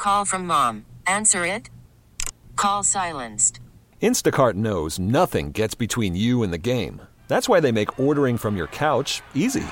Call from mom. Answer it. Call silenced. Instacart knows nothing gets between you and the game. That's why they make ordering from your couch easy.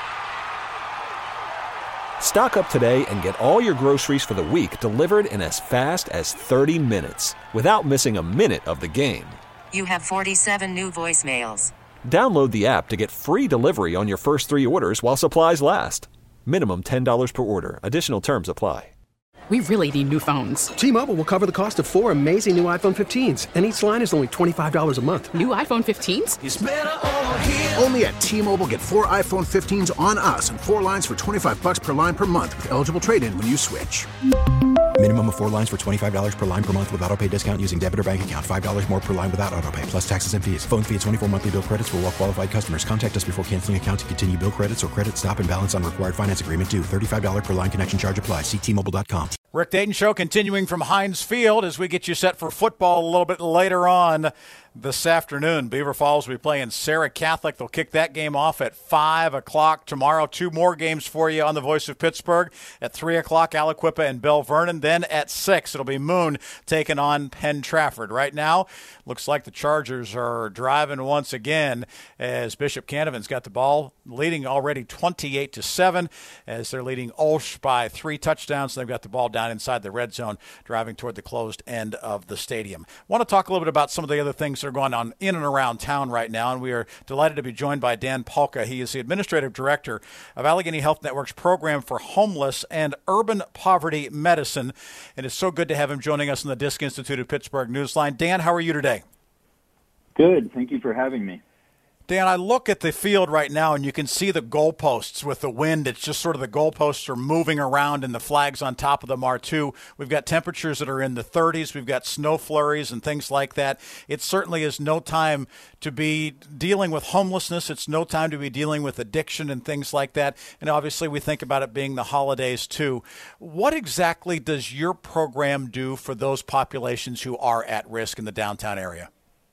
Stock up today and get all your groceries for the week delivered in as fast as 30 minutes without missing a minute of the game. You have 47 new voicemails. Download the app to get free delivery on your first 3 orders while supplies last. Minimum $10 per order. Additional terms apply. We really need new phones. T-Mobile will cover the cost of 4 amazing new iPhone 15s, and each line is only $25 a month. New iPhone 15s? It's better over here. Only at T-Mobile, get 4 iPhone 15s on us and 4 lines for $25 per line per month with eligible trade-in when you switch. Minimum of 4 lines for $25 per line per month with autopay discount using debit or bank account. $5 more per line without autopay, plus taxes and fees. Phone fee at 24 monthly bill credits for well-qualified customers. Contact us before canceling account to continue bill credits or credit stop and balance on required finance agreement due. $35 per line connection charge applies. See T-Mobile.com. Rick Dayton Show continuing from Heinz Field as we get you set for football a little bit later on this afternoon. Beaver Falls will be playing Sarah Catholic. They'll kick that game off at 5 o'clock tomorrow. 2 more games for you on the Voice of Pittsburgh. At 3 o'clock, Aliquippa and Bell Vernon. Then at 6, it'll be Moon taking on Penn Trafford. Right now, looks like the Chargers are driving once again as Bishop Canavan's got the ball, leading already 28-7 as they're leading Ulsh by 3 touchdowns. They've got the ball down inside the red zone, driving toward the closed end of the stadium. Want to talk a little bit about some of the other things that are going on in and around town right now, and we are delighted to be joined by Dan Polka. He is the Administrative Director of Allegheny Health Network's Program for Homeless and Urban Poverty Medicine, and it's so good to have him joining us in the Disc Institute of Pittsburgh Newsline. Dan, how are you today? Good. Thank you for having me. Dan, I look at the field right now, and you can see the goalposts with the wind. It's just sort of the goalposts are moving around, and the flags on top of them are too. We've got temperatures that are in the 30s. We've got snow flurries and things like that. It certainly is no time to be dealing with homelessness. It's no time to be dealing with addiction and things like that. And obviously, we think about it being the holidays too. What exactly does your program do for those populations who are at risk in the downtown area?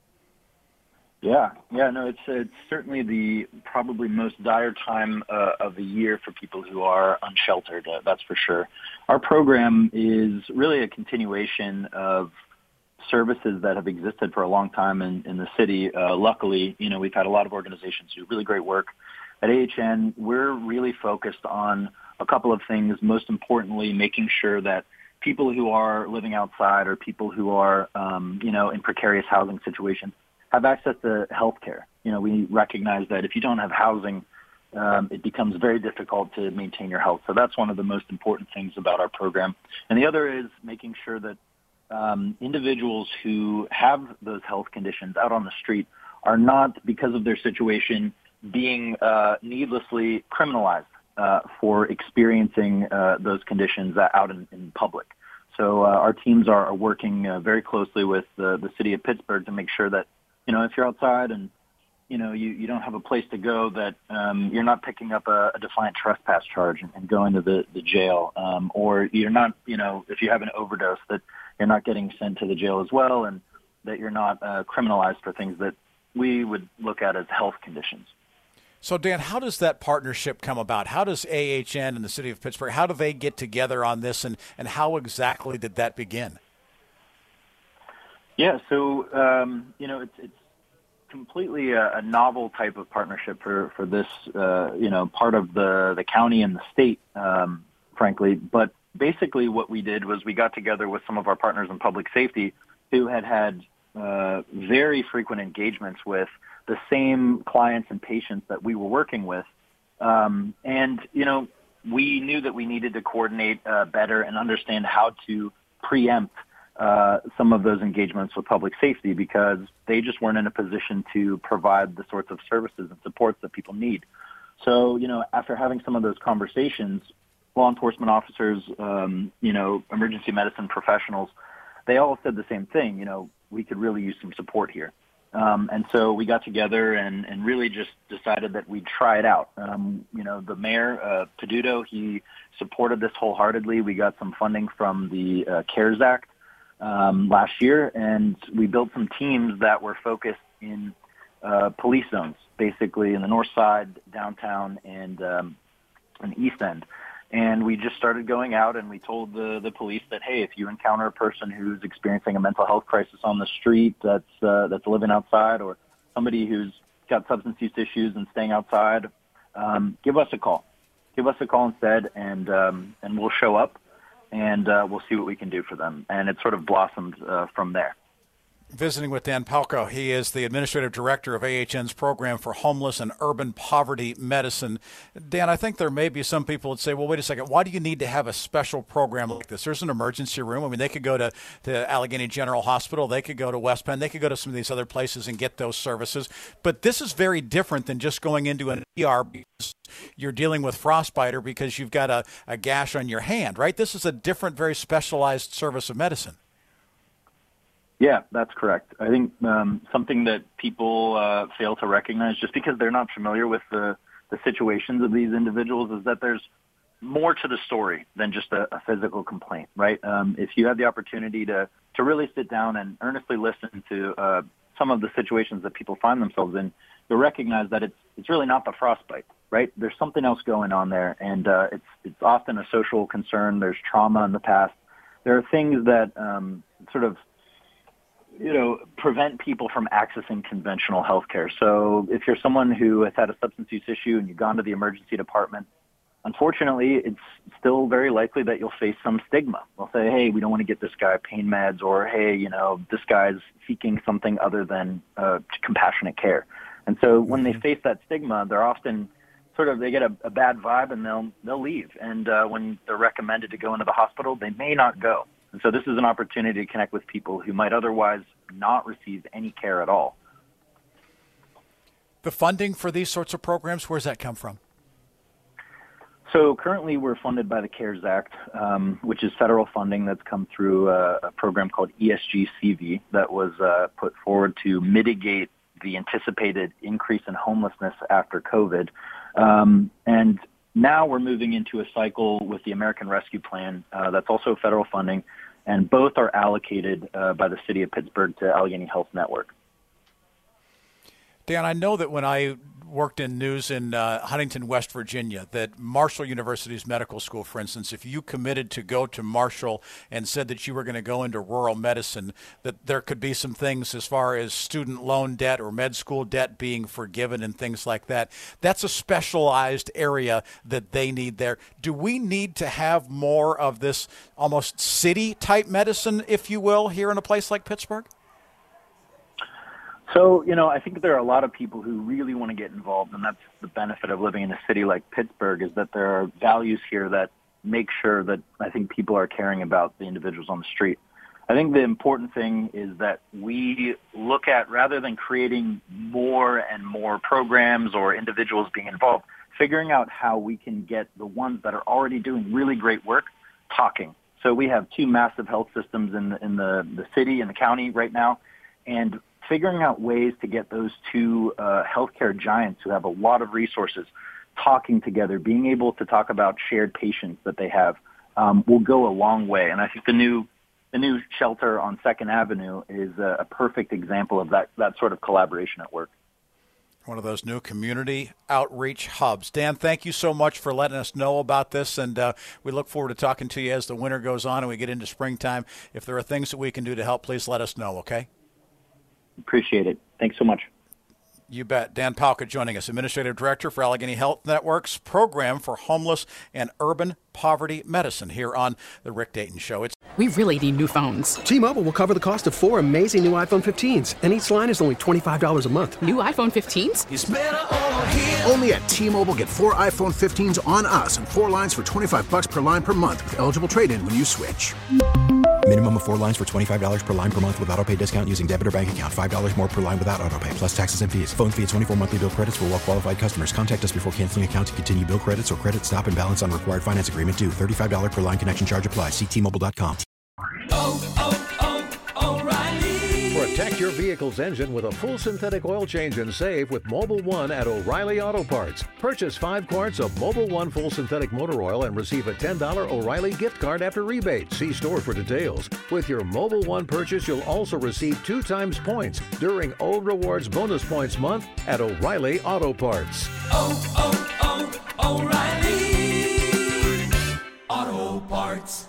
Yeah, no, it's certainly the probably most dire time of the year for people who are unsheltered, that's for sure. Our program is really a continuation of services that have existed for a long time in the city. Luckily, we've had a lot of organizations do really great work. At AHN, we're really focused on a couple of things, most importantly, making sure that people who are living outside or people who are, in precarious housing situations have access to health care. We recognize that if you don't have housing, it becomes very difficult to maintain your health. So that's one of the most important things about our program. And the other is making sure that individuals who have those health conditions out on the street are not, because of their situation, being needlessly criminalized for experiencing those conditions out in public. So our teams are working very closely with the city of Pittsburgh to make sure that if you're outside and, you don't have a place to go, that you're not picking up a defiant trespass charge and going to the jail, or you're not, if you have an overdose, that you're not getting sent to the jail as well, and that you're not criminalized for things that we would look at as health conditions. So, Dan, how does that partnership come about? How does AHN and the city of Pittsburgh, how do they get together on this, and how exactly did that begin? Yeah, so, it's completely a novel type of partnership for this, part of the county and the state, frankly. But basically what we did was we got together with some of our partners in public safety who had very frequent engagements with the same clients and patients that we were working with. We knew that we needed to coordinate better and understand how to preempt some of those engagements with public safety, because they just weren't in a position to provide the sorts of services and supports that people need. So, after having some of those conversations, law enforcement officers, emergency medicine professionals, they all said the same thing. We could really use some support here. And so we got together and really just decided that we'd try it out. The mayor, Peduto, he supported this wholeheartedly. We got some funding from the CARES Act last year, and we built some teams that were focused in police zones, basically in the north side, downtown, and East End. And we just started going out and we told the police that, hey, if you encounter a person who's experiencing a mental health crisis on the street that's living outside, or somebody who's got substance use issues and staying outside, give us a call. Give us a call instead, and we'll show up, and we'll see what we can do for them. And it sort of blossomed from there. Visiting with Dan Palco. He is the administrative director of AHN's program for homeless and urban poverty medicine. Dan, I think there may be some people that say, well, wait a second, why do you need to have a special program like this? There's an emergency room. I mean, they could go to Allegheny General Hospital. They could go to West Penn. They could go to some of these other places and get those services. But this is very different than just going into an ER because you're dealing with frostbite or because you've got a gash on your hand, right? This is a different, very specialized service of medicine. Yeah, that's correct. I think something that people fail to recognize just because they're not familiar with the situations of these individuals is that there's more to the story than just a physical complaint, right? If you have the opportunity to really sit down and earnestly listen to some of the situations that people find themselves in, you'll recognize that it's really not the frostbite, right? There's something else going on there, and it's often a social concern. There's trauma in the past. There are things that sort of prevent people from accessing conventional health care. So if you're someone who has had a substance use issue and you've gone to the emergency department, unfortunately, it's still very likely that you'll face some stigma. They'll say, hey, we don't want to get this guy pain meds, or, hey, this guy's seeking something other than compassionate care. And so when they face that stigma, they're often they get a bad vibe and they'll leave. And when they're recommended to go into the hospital, they may not go. And so this is an opportunity to connect with people who might otherwise not receive any care at all. The funding for these sorts of programs, where does that come from? So currently we're funded by the CARES Act, which is federal funding that's come through a program called ESG-CV that was put forward to mitigate the anticipated increase in homelessness after COVID. And now we're moving into a cycle with the American Rescue Plan that's also federal funding, and both are allocated by the city of Pittsburgh to Allegheny Health Network. Dan, I know that when I worked in news in Huntington, West Virginia, that Marshall University's medical school, for instance, if you committed to go to Marshall and said that you were going to go into rural medicine, that there could be some things as far as student loan debt or med school debt being forgiven and things like that. That's a specialized area that they need there. Do we need to have more of this almost city-type medicine, if you will, here in a place like Pittsburgh? So, I think there are a lot of people who really want to get involved, and that's the benefit of living in a city like Pittsburgh, is that there are values here that make sure that I think people are caring about the individuals on the street. I think the important thing is that we look at, rather than creating more and more programs or individuals being involved, figuring out how we can get the ones that are already doing really great work talking. So we have two massive health systems in the city and the county right now, and figuring out ways to get those two healthcare giants who have a lot of resources talking together, being able to talk about shared patients that they have, will go a long way. And I think the new shelter on 2nd Avenue is a perfect example of that sort of collaboration at work. One of those new community outreach hubs. Dan, thank you so much for letting us know about this, and we look forward to talking to you as the winter goes on and we get into springtime. If there are things that we can do to help, please let us know, okay? Appreciate it. Thanks so much. You bet. Dan Palca joining us, Administrative Director for Allegheny Health Network's program for homeless and urban poverty medicine here on The Rick Dayton Show. We really need new phones. T-Mobile will cover the cost of 4 amazing new iPhone 15s, and each line is only $25 a month. New iPhone 15s? It's better over here. Only at T-Mobile, get 4 iPhone 15s on us and 4 lines for $25 per line per month with eligible trade-in when you switch. Minimum of 4 lines for $25 per line per month with autopay discount using debit or bank account. $5 more per line without autopay, plus taxes and fees. Phone fee at 24 monthly bill credits for well-qualified customers. Contact us before canceling account to continue bill credits or credit stop and balance on required finance agreement due. $35 per line connection charge applies. See T-Mobile.com. O'Reilly. Protect your vehicle's engine with a full synthetic oil change and save with Mobil 1 at O'Reilly Auto Parts. Purchase 5 quarts of Mobil 1 full synthetic motor oil and receive a $10 O'Reilly gift card after rebate. See store for details. With your Mobil 1 purchase, you'll also receive 2 times points during O Rewards Bonus Points Month at O'Reilly Auto Parts. O'Reilly Parts.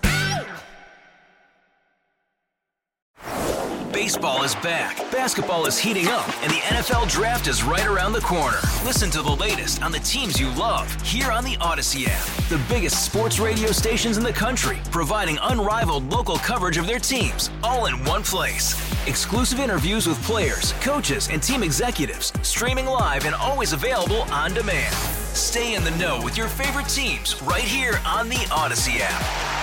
Baseball is back, basketball is heating up, and the NFL Draft is right around the corner. Listen to the latest on the teams you love here on the Odyssey app. The biggest sports radio stations in the country, providing unrivaled local coverage of their teams, all in one place. Exclusive interviews with players, coaches, and team executives, streaming live and always available on demand. Stay in the know with your favorite teams right here on the Odyssey app.